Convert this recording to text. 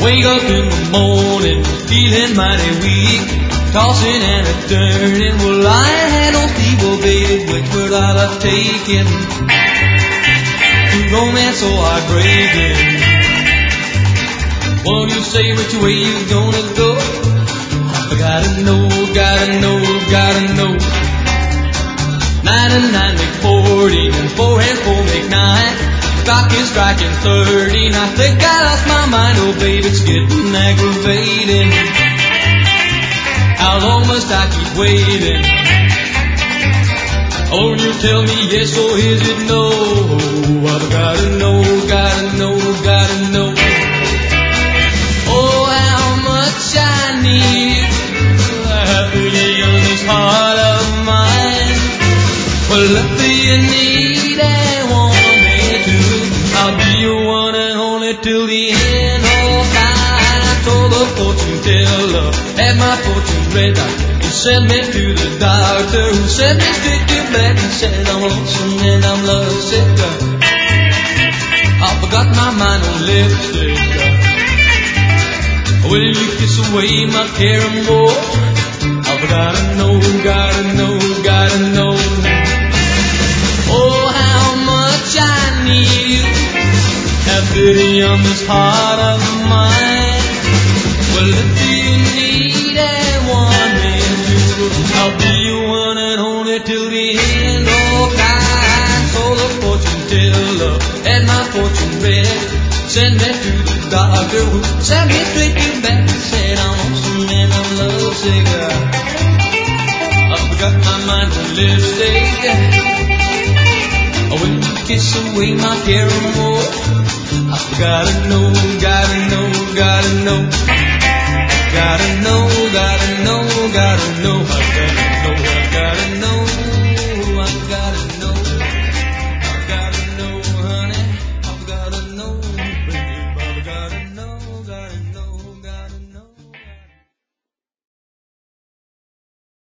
Wake up in the morning, feeling mighty weak, tossing and a-turning. Well, I ain't had no fever, baby, which would I have taken? To romance so heartbreaking. Won't you say which way you gonna go? I gotta know, gotta know, gotta know. 9 and 9 make 40, and 4 and 4 make 9. Clock is striking 30, and I think I lost my mind. Oh, baby, it's getting aggravating. How long must I keep waiting? Oh, you tell me yes or is it no? I've gotta know, gotta know, gotta know. Oh, how much I need you on this heart of mine. Well, if you need and want me to, I'll be your one and only till the end. Oh, I told the fortune teller, had my fortune read. He sent me to the doctor, who sent me straight to bed and said I'm lonesome and I'm lovesick. I forgot my mind on lipstick. Will you kiss away my care and woe? I've gotta know, gotta know, gotta know. Oh, how much I need you. Have pity on this heart of mine. Well, if you need and want me to, I'll be your one and only till the end. Oh, I told the fortune teller, had my fortune read. Send me to the doctor, who sent me straight to bed and said I'm lonesome and I'm lovesick. I forgot my mind on lipstick. When you kiss away my care and more, I gotta know, gotta know, gotta know.